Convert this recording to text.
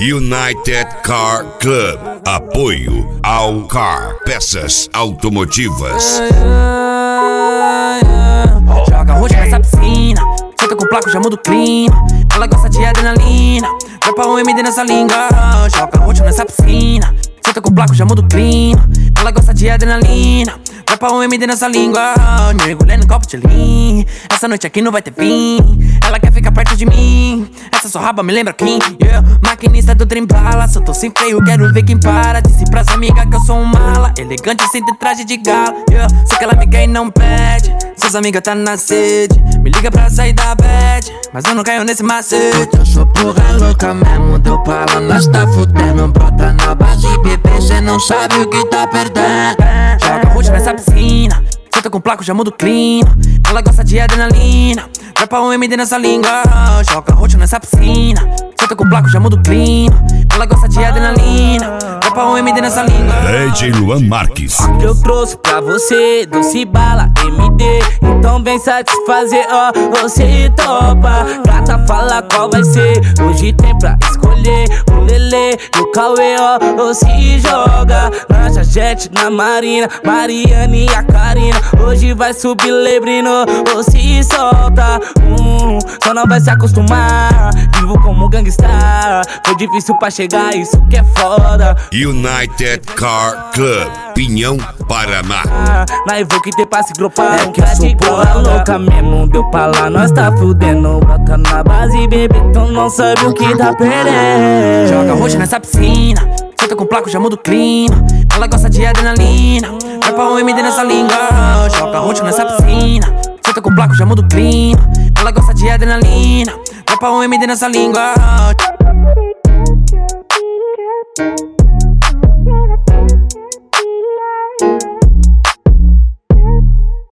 United Car Club. Apoio ao Car Peças Automotivas. Joga roxo nessa piscina, senta com placo, já muda o clima. Ela gosta de adrenalina, dropa um MD nessa língua. Joga roxo nessa piscina, senta com placo, já muda o clima. Ela gosta de adrenalina, dropa um MD nessa língua. Mergulhei no copo de lean, essa noite aqui não vai ter fim. Ela quer ficar perto de mim, essa sua raba me lembra quem? Maquinista do trem bala, se eu tô sem freio quero ver quem para. Disse pras amigas que eu sou um mala, elegante sem ter traje de gala. Sei que ela me quer e não pede, suas amigas tá na sede. Me liga pra sair da bad, mas eu não caio nesse macete. Eu sou porra louca mesmo, deu pra lá, nós tá fudendo. Brota na base, bebê, cê não sabe o que tá perdendo. Joga roxo nessa piscina, senta com placo, já muda o clima. Ela gosta de adrenalina, dropa um MD nessa língua. Joga roxo nessa piscina, senta com placo, já muda o clima. Ela gosta de adrenalina, dropa um MD nessa língua. DJ Luan Marques. Eu trouxe pra você doce bala MD, então vem satisfazer, ó, você topa. Gata, fala qual vai ser, hoje tem pra escolher. O Lelê e o Cauê, ó, se joga. Lancha jet na Marina, Mariane e a Karina. Hoje vai subir Lebrino, ou se solta. Só não vai se acostumar, vivo como gangstar. Foi difícil pra chegar, isso que é foda. United Car Club, Pinhão, Paraná. Na Evoque tem pra se gropar. É que eu sou porra louca mesmo, deu pra lá, nós tá fudendo. Brota na base, bebê, tu não sabe o que tá perdendo. Joga roxo nessa piscina, senta com placo, já muda o clima. Ela gosta de adrenalina, dropa um MD nessa língua. Joga roxo nessa piscina, senta com placo, já muda o clima. Ela gosta de adrenalina, dropa um MD nessa língua.